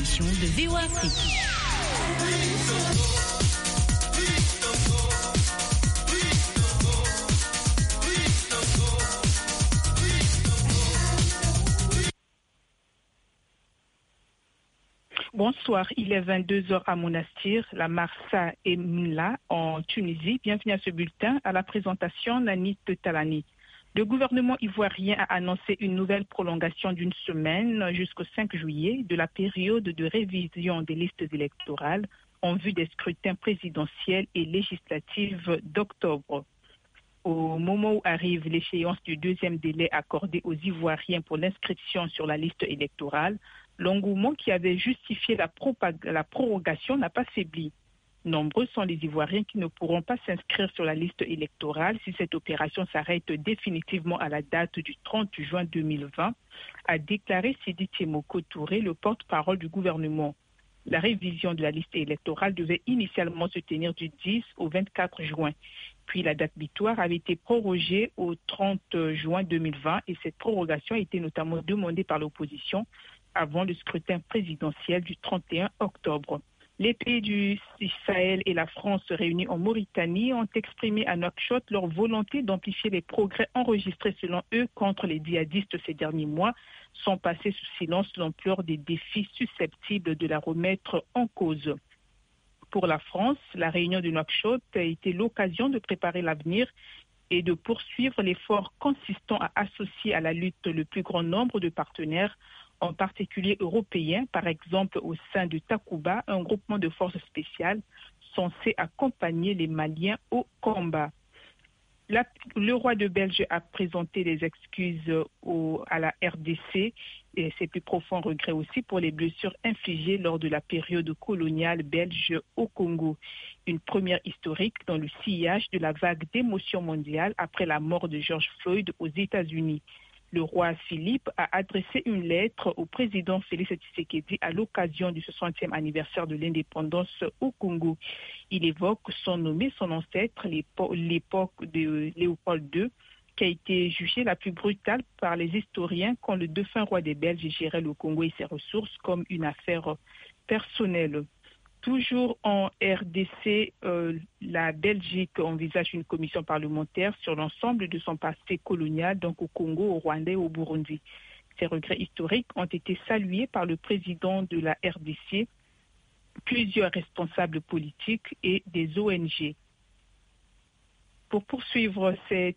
émission de VOA Afrique. Bonsoir, il est 22h à Monastir, la Marsa et Mla en Tunisie. Bienvenue à ce bulletin. À la présentation, Nani Talani. Le gouvernement ivoirien a annoncé une nouvelle prolongation d'une semaine jusqu'au 5 juillet de la période de révision des listes électorales en vue des scrutins présidentiels et législatifs d'octobre. Au moment où arrive l'échéance du deuxième délai accordé aux Ivoiriens pour l'inscription sur la liste électorale, l'engouement qui avait justifié la prorogation n'a pas faibli. Nombreux sont les Ivoiriens qui ne pourront pas s'inscrire sur la liste électorale si cette opération s'arrête définitivement à la date du 30 juin 2020, a déclaré Sidi Tchemoko Touré, le porte-parole du gouvernement. La révision de la liste électorale devait initialement se tenir du 10 au 24 juin. Puis la date butoir avait été prorogée au 30 juin 2020 et cette prorogation a été notamment demandée par l'opposition avant le scrutin présidentiel du 31 octobre. Les pays du Sahel et la France réunis en Mauritanie ont exprimé à Nouakchott leur volonté d'amplifier les progrès enregistrés selon eux contre les djihadistes ces derniers mois, sans passer sous silence l'ampleur des défis susceptibles de la remettre en cause. Pour la France, la réunion de Nouakchott a été l'occasion de préparer l'avenir et de poursuivre l'effort consistant à associer à la lutte le plus grand nombre de partenaires, en particulier européens, par exemple au sein de Takuba, un groupement de forces spéciales censé accompagner les Maliens au combat. Le roi de Belgique a présenté des excuses à la RDC et ses plus profonds regrets aussi pour les blessures infligées lors de la période coloniale belge au Congo. Une première historique dans le sillage de la vague d'émotion mondiale après la mort de George Floyd aux États-Unis. Le roi Philippe a adressé une lettre au président Félix Tshisekedi à l'occasion du 60e anniversaire de l'indépendance au Congo. Il évoque sans nommer son ancêtre, l'époque de Léopold II, qui a été jugée la plus brutale par les historiens quand le défunt roi des Belges gérait le Congo et ses ressources comme une affaire personnelle. Toujours en RDC, la Belgique envisage une commission parlementaire sur l'ensemble de son passé colonial, donc au Congo, au Rwanda et au Burundi. Ces regrets historiques ont été salués par le président de la RDC, plusieurs responsables politiques et des ONG. Pour poursuivre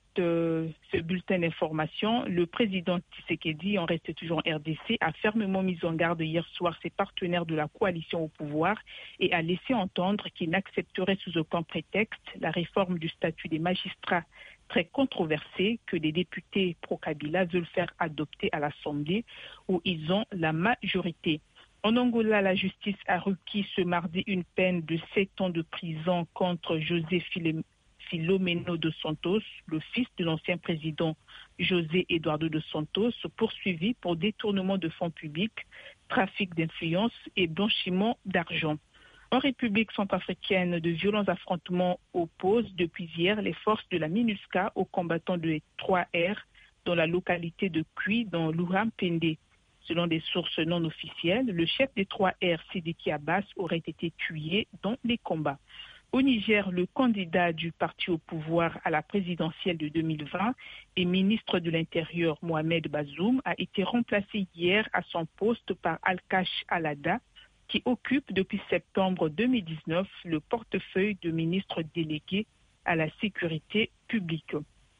ce bulletin d'information, le président Tshisekedi, en reste toujours en RDC, a fermement mis en garde hier soir ses partenaires de la coalition au pouvoir et a laissé entendre qu'il n'accepterait sous aucun prétexte la réforme du statut des magistrats très controversée que les députés pro-Kabila veulent faire adopter à l'Assemblée où ils ont la majorité. En Angola, la justice a requis ce mardi une peine de 7 ans de prison contre José Filomeno dos Santos, le fils de l'ancien président José Eduardo dos Santos, poursuivi pour détournement de fonds publics, trafic d'influence et blanchiment d'argent. En République centrafricaine, de violents affrontements opposent depuis hier les forces de la MINUSCA aux combattants de 3R dans la localité de Kui, dans l'Ouham-Pendé. Selon des sources non officielles, le chef des 3R, Sidiki Abbas, aurait été tué dans les combats. Au Niger, le candidat du parti au pouvoir à la présidentielle de 2020 et ministre de l'Intérieur Mohamed Bazoum a été remplacé hier à son poste par Al-Kash Alada, qui occupe depuis septembre 2019 le portefeuille de ministre délégué à la sécurité publique.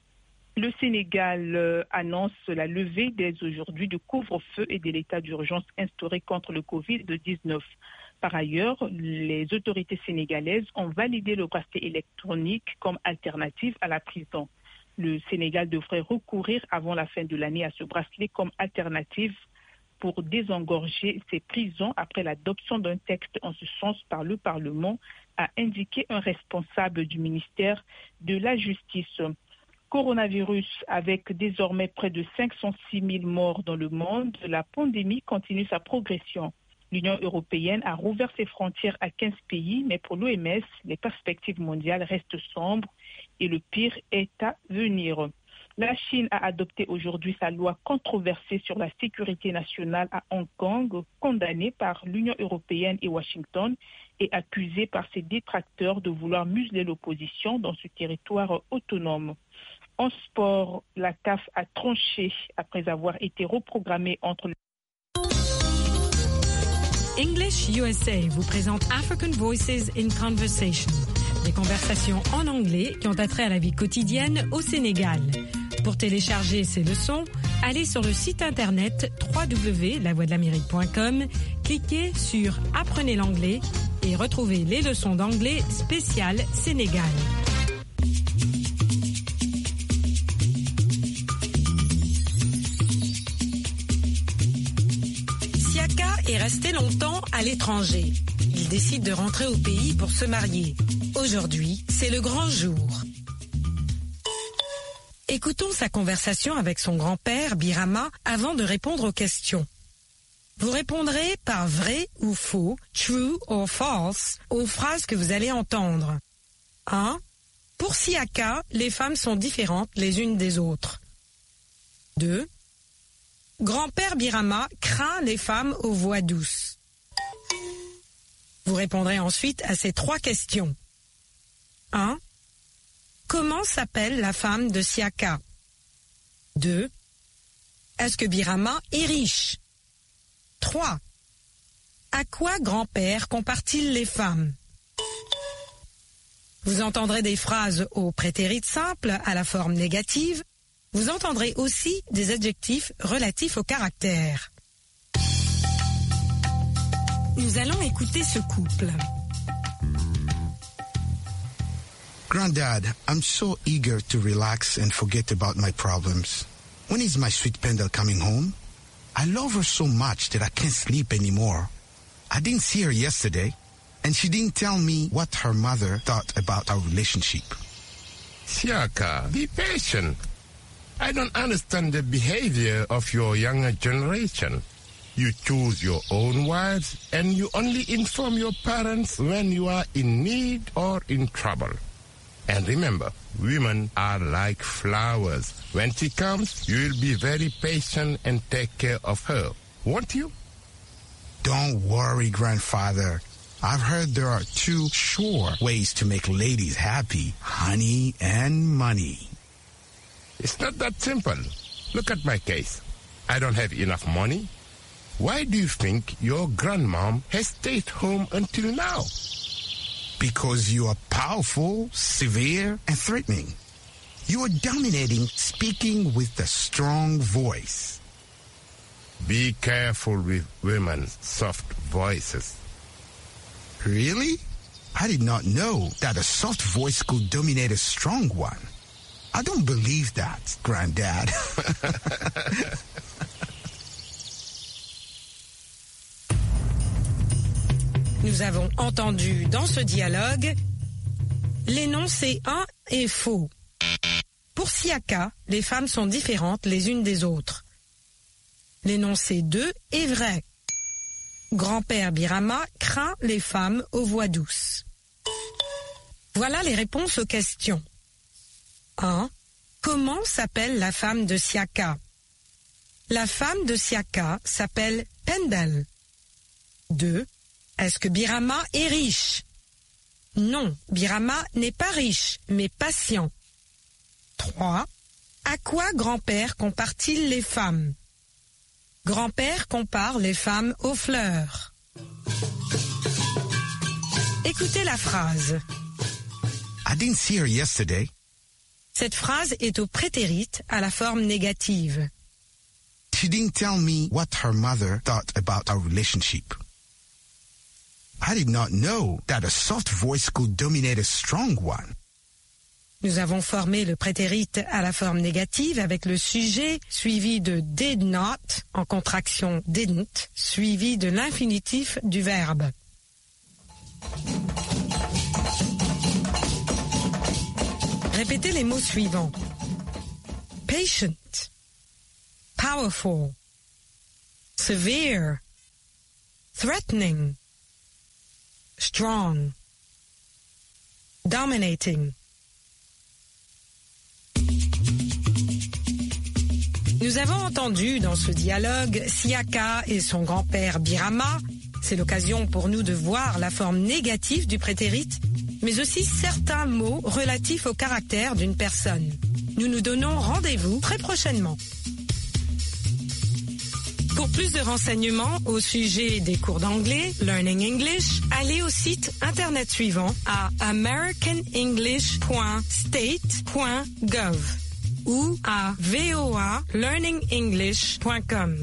Le Sénégal annonce la levée dès aujourd'hui du couvre-feu et de l'état d'urgence instauré contre le Covid-19. Par ailleurs, les autorités sénégalaises ont validé le bracelet électronique comme alternative à la prison. Le Sénégal devrait recourir avant la fin de l'année à ce bracelet comme alternative pour désengorger ses prisons après l'adoption d'un texte en ce sens par le Parlement, a indiqué un responsable du ministère de la Justice. Coronavirus, avec désormais près de 506 000 morts dans le monde, la pandémie continue sa progression. L'Union européenne a rouvert ses frontières à 15 pays, mais pour l'OMS, les perspectives mondiales restent sombres et le pire est à venir. La Chine a adopté aujourd'hui sa loi controversée sur la sécurité nationale à Hong Kong, condamnée par l'Union européenne et Washington et accusée par ses détracteurs de vouloir museler l'opposition dans ce territoire autonome. En sport, la CAF a tranché après avoir été reprogrammée entre English USA vous présente African Voices in Conversation, des conversations en anglais qui ont attrait à la vie quotidienne au Sénégal. Pour télécharger ces leçons, allez sur le site internet www.lavoixdelamérique.com, cliquez sur Apprenez l'anglais et retrouvez les leçons d'anglais spéciales Sénégal. Siaka est resté longtemps à l'étranger. Il décide de rentrer au pays pour se marier. Aujourd'hui, c'est le grand jour. Écoutons sa conversation avec son grand-père, Birama, avant de répondre aux questions. Vous répondrez par vrai ou faux, true or false, aux phrases que vous allez entendre. 1. Pour Siaka, les femmes sont différentes les unes des autres. 2. Grand-père Birama craint les femmes aux voix douces. Vous répondrez ensuite à ces 3 questions. 1. Comment s'appelle la femme de Siaka? 2. Est-ce que Birama est riche? 3. À quoi grand-père compare-t-il les femmes? Vous entendrez des phrases au prétérit simple à la forme négative. Vous entendrez aussi des adjectifs relatifs au caractère. Nous allons écouter ce couple. Granddad, I'm so eager to relax and forget about my problems. When is my sweet Pendle coming home? I love her so much that I can't sleep anymore. I didn't see her yesterday, and she didn't tell me what her mother thought about our relationship. Siaka, be patient. I don't understand the behavior of your younger generation. You choose your own wives, and you only inform your parents when you are in need or in trouble. And remember, women are like flowers. When she comes, you will be very patient and take care of her, won't you? Don't worry, grandfather. I've heard there are 2 sure ways to make ladies happy: honey and money. It's not that simple. Look at my case. I don't have enough money. Why do you think your grandmom has stayed home until now? Because you are powerful, severe, and threatening. You are dominating, speaking with a strong voice. Be careful with women's soft voices. Really? I did not know that a soft voice could dominate a strong one. I don't believe that, Granddad. Nous avons entendu dans ce dialogue l'énoncé 1 est faux. Pour Siaka, les femmes sont différentes les unes des autres. L'énoncé 2 est vrai. Grand-père Birama craint les femmes aux voix douces. Voilà les réponses aux questions. 1. Comment s'appelle la femme de Siaka? La femme de Siaka s'appelle Pendle. 2. Est-ce que Birama est riche? Non, Birama n'est pas riche, mais patient. 3. À quoi grand-père compare-t-il les femmes? Grand-père compare les femmes aux fleurs. Écoutez la phrase. I didn't see her yesterday. Cette phrase est au prétérit à la forme négative. She didn't tell me what her mother thought about our relationship. I did not know that a soft voice could dominate a strong one. Nous avons formé le prétérit à la forme négative avec le sujet suivi de did not, en contraction didn't, suivi de l'infinitif du verbe. Répétez les mots suivants. Patient, powerful, severe, threatening, strong, dominating. Nous avons entendu dans ce dialogue Siaka et son grand-père Birama. C'est l'occasion pour nous de voir la forme négative du prétérit, mais aussi certains mots relatifs au caractère d'une personne. Nous nous donnons rendez-vous très prochainement. Pour plus de renseignements au sujet des cours d'anglais, Learning English, allez au site internet suivant à americanenglish.state.gov ou à voalearningenglish.com.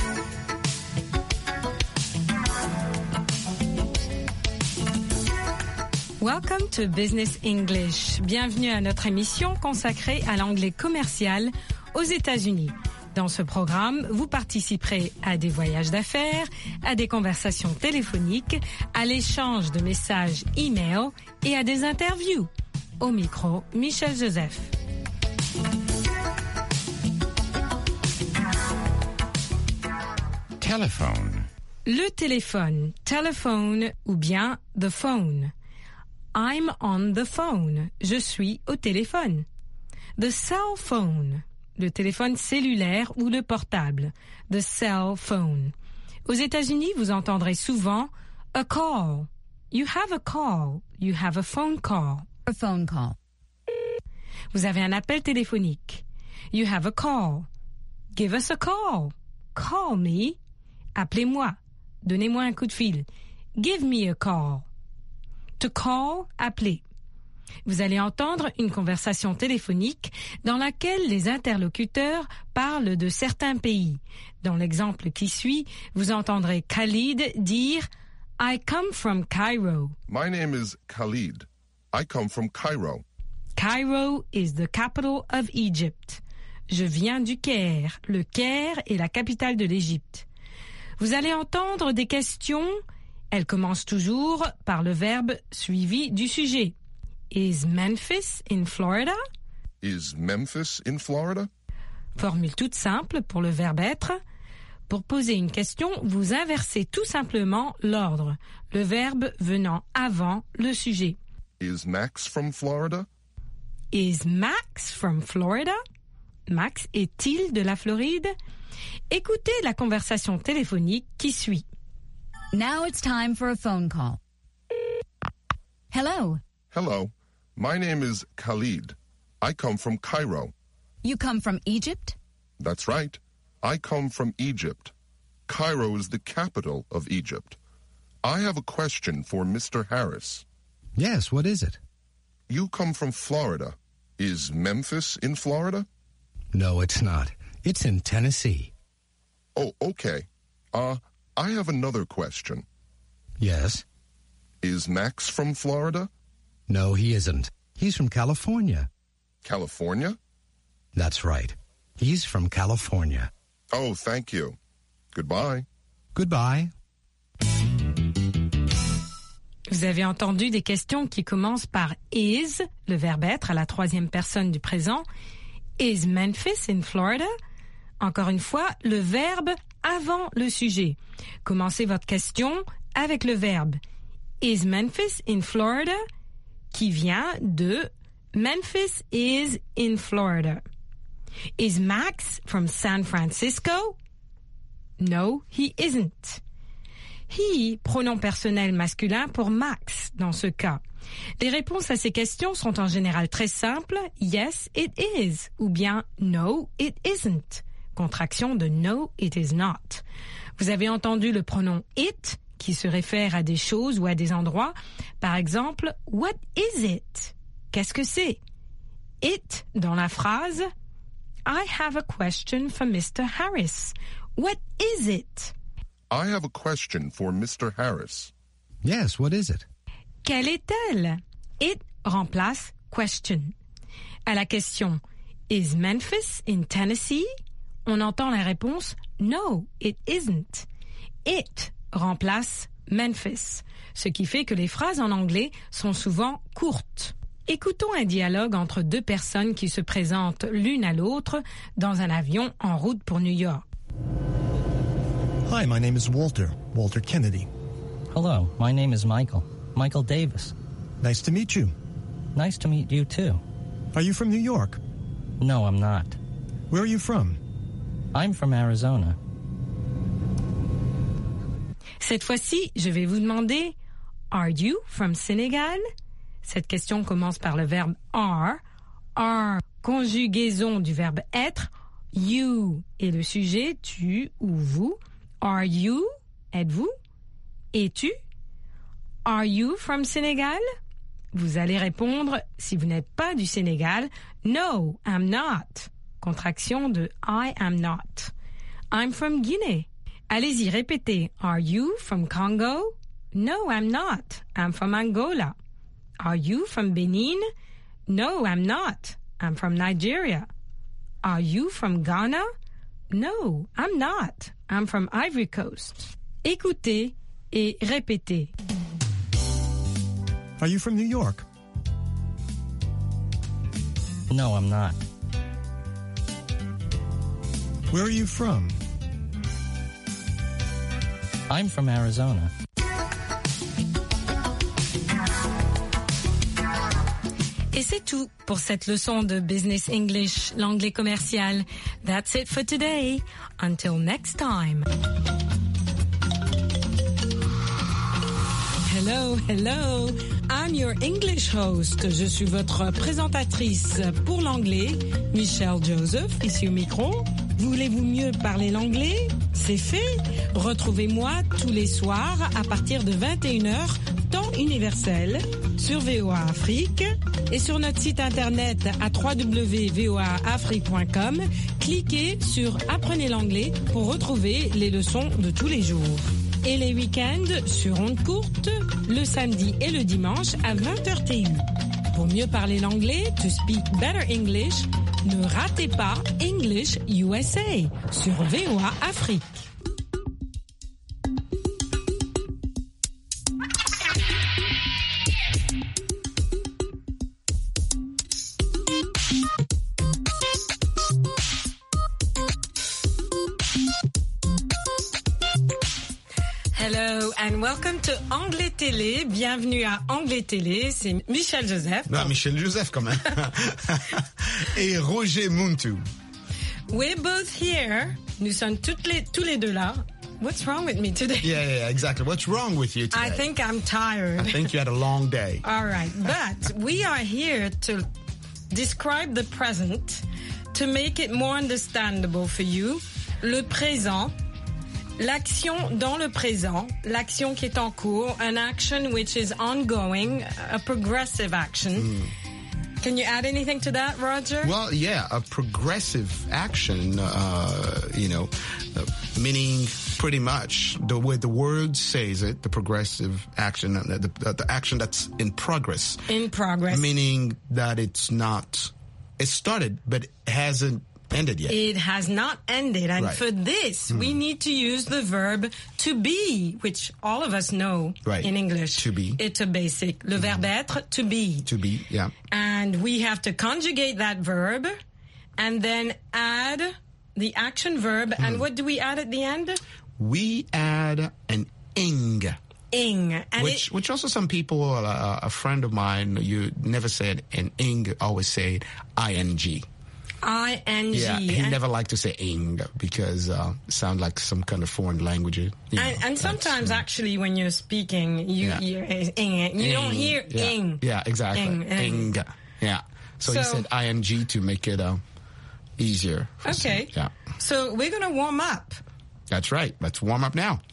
Welcome to Business English. Bienvenue à notre émission consacrée à l'anglais commercial aux États-Unis. Dans ce programme, vous participerez à des voyages d'affaires, à des conversations téléphoniques, à l'échange de messages e-mail et à des interviews. Au micro, Michel Joseph. Telephone. Le téléphone, telephone ou bien the phone. I'm on the phone. Je suis au téléphone. The cell phone. Le téléphone cellulaire ou le portable. The cell phone. Aux États-Unis, vous entendrez souvent a call. You have a call. You have a phone call. A phone call. Vous avez un appel téléphonique. You have a call. Give us a call. Call me. Appelez-moi. Donnez-moi un coup de fil. Give me a call. To call, appeler. Vous allez entendre une conversation téléphonique dans laquelle les interlocuteurs parlent de certains pays. Dans l'exemple qui suit, vous entendrez Khalid dire « I come from Cairo ». My name is Khalid. I come from Cairo. Cairo is the capital of Egypt. Je viens du Caire. Le Caire est la capitale de l'Égypte. Vous allez entendre des questions. Elles commencent toujours par le verbe suivi du sujet. Is Memphis in Florida? Is Memphis in Florida? Formule toute simple pour le verbe être. Pour poser une question, vous inversez tout simplement l'ordre, le verbe venant avant le sujet. Is Max from Florida? Is Max from Florida? Max est-il de la Floride? Écoutez la conversation téléphonique qui suit. Now it's time for a phone call. Hello. Hello. My name is Khalid. I come from Cairo. You come from Egypt? That's right. I come from Egypt. Cairo is the capital of Egypt. I have a question for Mr. Harris. Yes, what is it? You come from Florida. Is Memphis in Florida? No, it's not. It's in Tennessee. Oh, okay. I have another question. Yes? Is Max from Florida? No, he isn't. He's from California. California? That's right. He's from California. Oh, thank you. Goodbye. Goodbye. Vous avez entendu des questions qui commencent par is, le verbe être à la troisième personne du présent. Is Memphis in Florida? Encore une fois, le verbe avant le sujet. Commencez votre question avec le verbe Is Memphis in Florida? Qui vient de Memphis is in Florida. Is Max from San Francisco? No, he isn't. He, pronom personnel masculin pour Max dans ce cas. Les réponses à ces questions sont en général très simples. Yes, it is. Ou bien no, it isn't. Contraction de no, it is not. Vous avez entendu le pronom it qui se réfère à des choses ou à des endroits. Par exemple, what is it? Qu'est-ce que c'est? It dans la phrase I have a question for Mr. Harris. What is it? I have a question for Mr. Harris. Yes, what is it? Quelle est-elle? It remplace question. À la question Is Memphis in Tennessee? On entend la réponse No, it isn't. It remplace Memphis, ce qui fait que les phrases en anglais sont souvent courtes. Écoutons un dialogue entre deux personnes qui se présentent l'une à l'autre dans un avion en route pour New York. Hi, my name is Walter Kennedy. Hello, my name is Michael Davis. Nice to meet you. Nice to meet you too. Are you from New York? No, I'm not. Where are you from? I'm from Arizona. Cette fois-ci, je vais vous demander, are you from Senegal? Cette question commence par le verbe are, conjugaison du verbe être, you est le sujet, tu ou vous. Are you, êtes-vous? Es-tu? Are you from Senegal? Vous allez répondre, si vous n'êtes pas du Sénégal, no, I'm not. Contraction de I am not. I'm from Guinée. Allez-y, répétez. Are you from Congo? No, I'm not. I'm from Angola. Are you from Benin? No, I'm not. I'm from Nigeria. Are you from Ghana? No, I'm not. I'm from Ivory Coast. Écoutez et répétez. Are you from New York? No, I'm not. Where are you from? I'm from Arizona. Et c'est tout pour cette leçon de Business English, l'anglais commercial. That's it for today. Until next time. Hello, hello. I'm your English host. Je suis votre présentatrice pour l'anglais, Michelle Joseph, ici au micro. Voulez-vous mieux parler l'anglais? C'est fait. Retrouvez-moi tous les soirs à partir de 21h, temps universel, sur VOA Afrique et sur notre site internet à www.voaafrique.com. Cliquez sur Apprenez l'anglais pour retrouver les leçons de tous les jours. Et les week-ends sur ondes courtes, le samedi et le dimanche à 20h TU. Pour mieux parler l'anglais, to speak better English, ne ratez pas English USA sur VOA Afrique. Hello and welcome to Anglais Télé. Bienvenue à Anglais Télé. C'est Michelle Joseph. Non, Michel Joseph quand même. Et Roger Muntu. We're both here. Nous sommes tous les deux là. What's wrong with me today? Yeah, exactly. What's wrong with you today? I think I'm tired. I think you had a long day. All right, but we are here to describe the present, to make it more understandable for you. Le présent. L'action dans le présent, l'action qui est en cours, an action which is ongoing, a progressive action. Can you add anything to that, Roger? Well, yeah, a progressive action, meaning pretty much the way the word says it, the progressive action, the action that's in progress. In progress. Meaning that it started, but it hasn't ended yet. It has not ended. And Right. for this, we need to use the verb to be, which all of us know Right. in English. To be. It's a basic. Le verbe être, to be. To be, yeah. And we have to conjugate that verb and then add the action verb. And what do we add at the end? We add an ing. Ing. And Which also some people, a friend of mine, you never said an ing, always say ing. I-N-G. Yeah, he never liked to say ing because it sounds like some kind of foreign language. And sometimes actually when you're speaking, you hear ing. You don't hear ing. Yeah, exactly. Ing. Yeah. So he said ing to make it easier. Okay. Yeah. So we're going to warm up. That's right. Let's warm up now.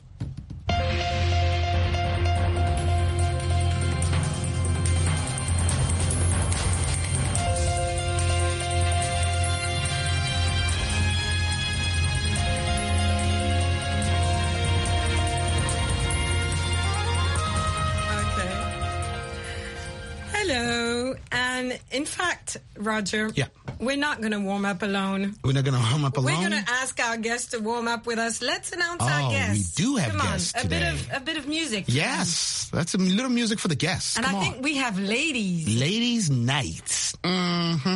Hello. And in fact, Roger, we're not going to warm up alone. We're not going to warm up alone? We're going to ask our guests to warm up with us. Let's announce our guests. We do have Come guests on, today. A bit of music. Yes. That's a little music for the guests. And Come I on. think we have ladies. Ladies' nights. Mm-hmm.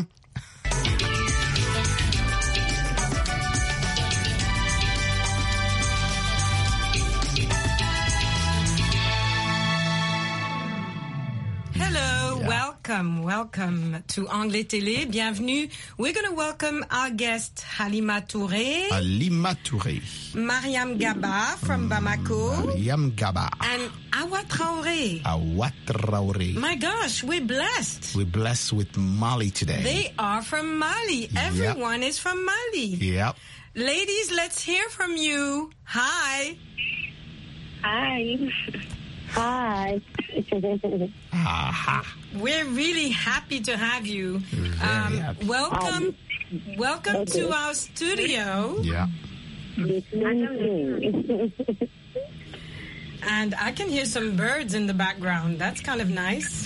Hello, welcome. welcome to Anglais Télé. Bienvenue. We're going to welcome our guest Halima Touré. Halima Touré. Mariam Gaba from Bamako. Mariam Gaba. And Awa Traoré. Awa Traoré. My gosh, we're blessed. We're blessed with Mali today. They are from Mali. Everyone is from Mali. Yep. Ladies, let's hear from you. Hi. Hi. Hi. Aha. We're really happy to have you. Happy. Welcome Okay. to our studio. Yeah. And I can hear some birds in the background. That's kind of nice.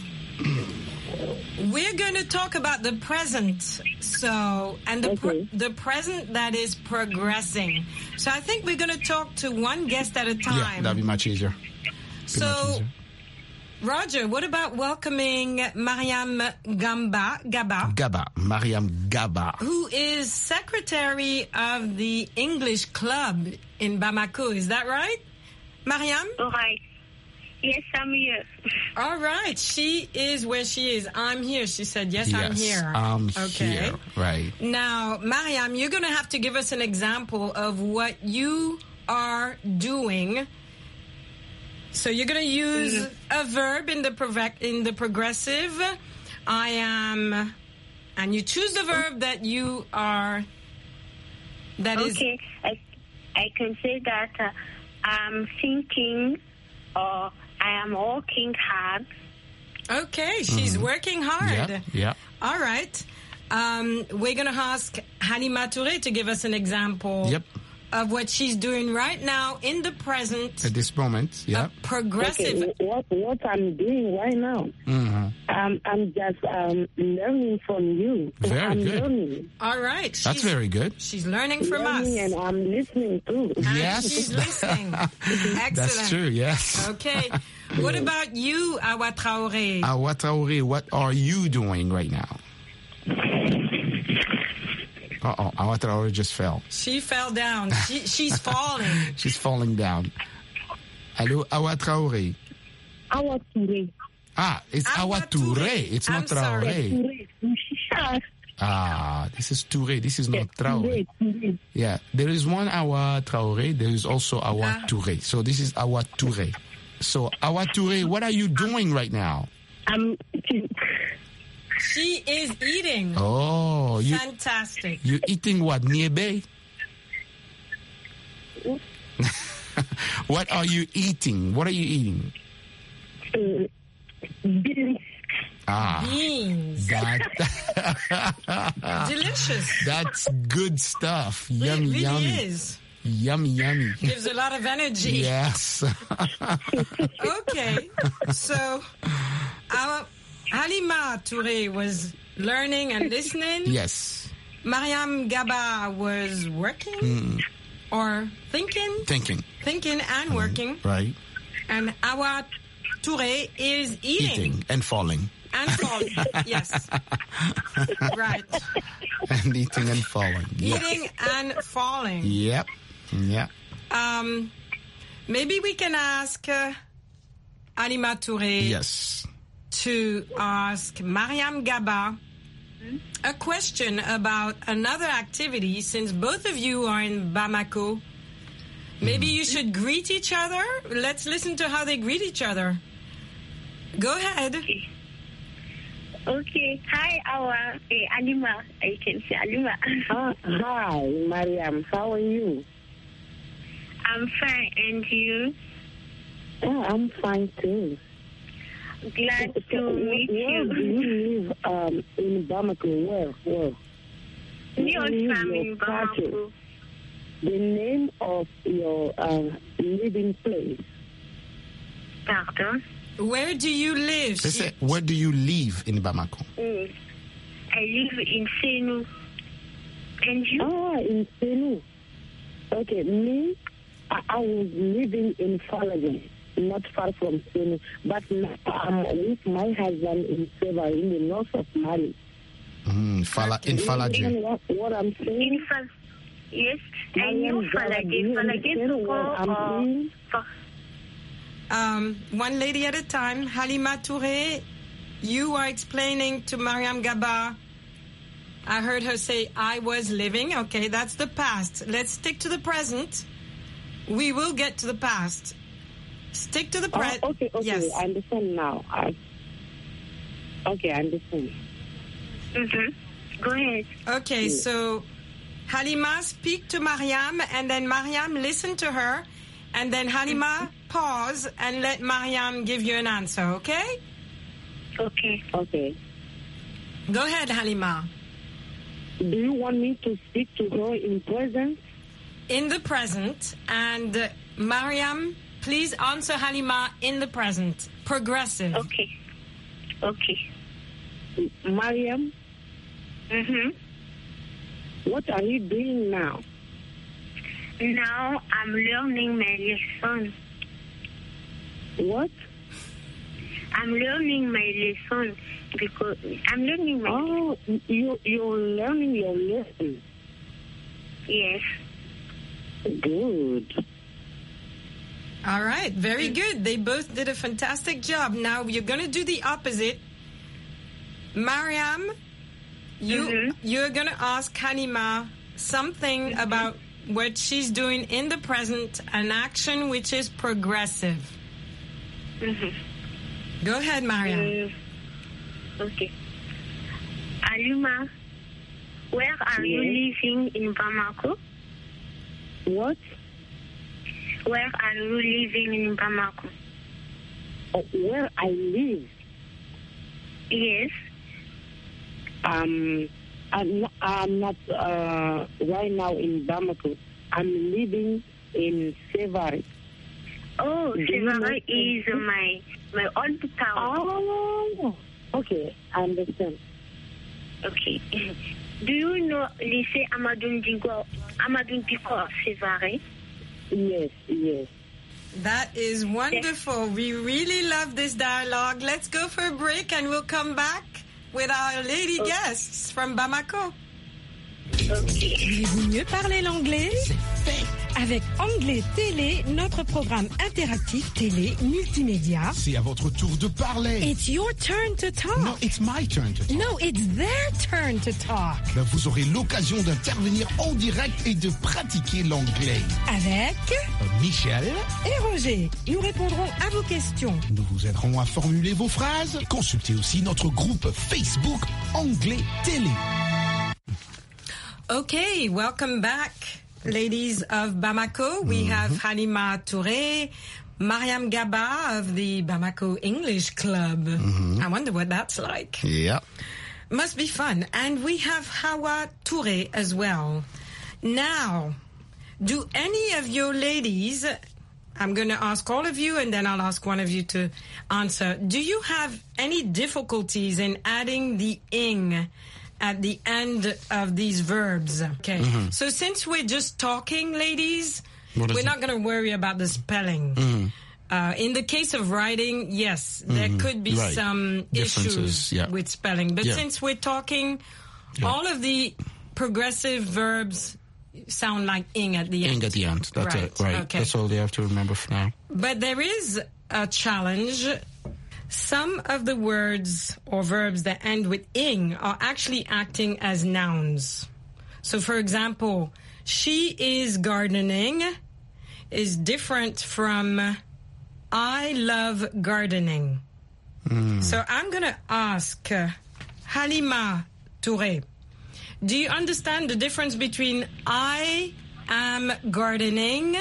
We're going to talk about the present. So, and the present that is progressing. So I think we're going to talk to one guest at a time. Yeah, that'd be much easier. So, Roger, what about welcoming Mariam Gaba, Mariam Gaba. who is secretary of the English Club in Bamako? Is that right, Mariam? All right. Yes, I'm here. All right. She is where she is. I'm here. She said, yes, I'm here. I'm Okay. here. Right. Now, Mariam, you're going to have to give us an example of what you are doing. So you're going to use a verb in the progressive. I am, and you choose the verb that you are. That is. Okay. I can say that I'm thinking or I am working hard. Okay, she's working hard. Yeah. All right. We're going to ask Halima Touré to give us an example of what she's doing right now in the present. At this moment, yeah. Progressive. Okay, what I'm doing right now, I'm just learning from you. Very good. Learning. All right. That's very good. She's learning from us. And I'm listening too. And Yes. she's listening. Excellent. That's true, yes. Okay. What about you, Awa Traoré? Awa Traoré, what are you doing right now? Uh-oh, Awa Traoré just fell. She fell down. She's falling. She's falling down. Hello, Awa Traoré. Awa Touré. Ah, it's Awa Touré. It's not Traoré. Ah, this is Touré. This is not Traoré. Yeah, there is one Awa Traoré. There is also Awa Touré. So this is Awa Touré. So Awa Touré, what are you doing right now? I'm She is eating. Oh, Fantastic. You eating what? Niébé? What are you eating? What are you eating? beans. Beans. Delicious. That's good stuff. Yummy, It really yummy. is. Yummy, yummy. Gives a lot of energy. Yes. Okay. So, our Halima Touré was learning and listening. Yes. Mariam Gaba was working or thinking. Thinking and working. Right. And Awa Touré is eating. And falling. And falling. Yes. Right. And eating and falling. Yes. Eating and falling. Yep. Yeah. Maybe we can ask Halima Touré. Yes. To ask Mariam Gaba a question about another activity, since both of you are in Bamako. Maybe you should greet each other. Let's listen to how they greet each other. Go ahead. Okay. Hi, Awa. Halima. I can say Halima. Hi, Mariam. How are you? I'm fine. And you? Oh, I'm fine too. Glad to meet Where do you. you live in Bamako? Where? Me also am in Bamako. The name of your living place. Pardon? Where do you live? They say, where do you live in Bamako? I live in Senu. And you? Ah, in Senu. Okay, me, I was living in Falagan, not far from Senu, but now I'm with my husband in Seva, in the north of Mali. In Falajin. What I'm saying? Yes, I know Falajin. One lady at a time. Halima Touré, you are explaining to Mariam Gaba. I heard her say, I was living. Okay, that's the past. Let's stick to the present. We will get to the past. Stick to the present. Okay, yes. I understand now. Okay, I understand. Go ahead. Okay, so Halima, speak to Mariam, and then Mariam, listen to her, and then Halima, pause, and let Mariam give you an answer, okay? Okay. Okay. Go ahead, Halima. Do you want me to speak to her in present? In the present, and Mariam, please answer Halima in the present. Progressive. Okay. Mariam? What are you doing now? Now I'm learning my lesson. What? I'm learning my lesson because I'm learning my lesson. You're learning your lesson? Yes. Good. All right, very good. They both did a fantastic job. Now you're going to do the opposite. Mariam, you're going to ask Halima something about what she's doing in the present, an action which is progressive. Go ahead, Mariam. Okay. Halima, where are you living in Bamako? What? Where are you living in Bamako? Where I live? Yes. I'm not right now in Bamako. I'm living in Sévaré. Oh, Sévaré is my old town. Oh, okay, I understand. Okay. Do you know Lycée Amadou Diko, Sévaré? Yes. That is wonderful. We really love this dialogue. Let's go for a break and we'll come back with our lady guests from Bamako. Voulez-vous mieux parler l'anglais? Avec Anglais Télé, notre programme interactif télé multimédia. C'est à votre tour de parler. It's your turn to talk. No, it's my turn to talk. No, it's their turn to talk. Ben, vous aurez l'occasion d'intervenir en direct et de pratiquer l'anglais. Avec Michel et Roger. Nous répondrons à vos questions. Nous vous aiderons à formuler vos phrases. Consultez aussi notre groupe Facebook Anglais Télé. Okay, welcome back, ladies of Bamako. We have Halima Touré, Mariam Gaba of the Bamako English Club. I wonder what that's like. Yeah. Must be fun. And we have Hawa Touré as well. Now, do any of your ladies, I'm going to ask all of you and then I'll ask one of you to answer. Do you have any difficulties in adding the ing at the end of these verbs? Okay. So since we're just talking, ladies, we're not going to worry about the spelling. In the case of writing, yes, there could be some issues with spelling. But since we're talking, all of the progressive verbs sound like ing at the end. Ing at the end. That's it. Right. Okay. That's all they have to remember for now. But there is a challenge. Some of the words or verbs that end with ing are actually acting as nouns. So, for example, she is gardening is different from I love gardening. So I'm going to ask Halima Touré, do you understand the difference between I am gardening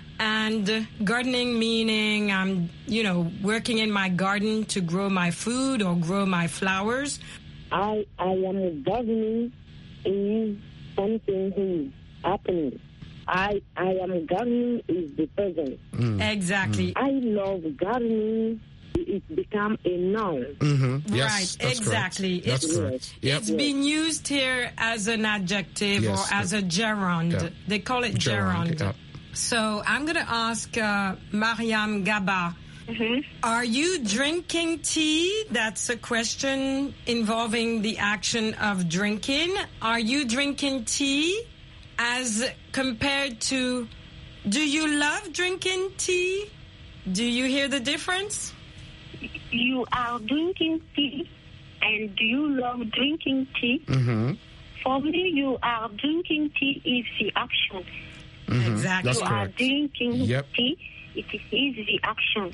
and gardening meaning I'm, working in my garden to grow my food or grow my flowers? I am gardening is something is happening. I am gardening is the present. Exactly. I love gardening. It become a noun. Yes, right, exactly. Correct. That's correct. Yep. It's been used here as an adjective or as a gerund. Yeah. They call it gerund. Yeah. So I'm going to ask Mariam Gaba, are you drinking tea? That's a question involving the action of drinking. Are you drinking tea as compared to, do you love drinking tea? Do you hear the difference? you are drinking tea, and do you love drinking tea? For me, you are drinking tea is the action. Exactly. That's you correct. are drinking Yep. tea, it is the action.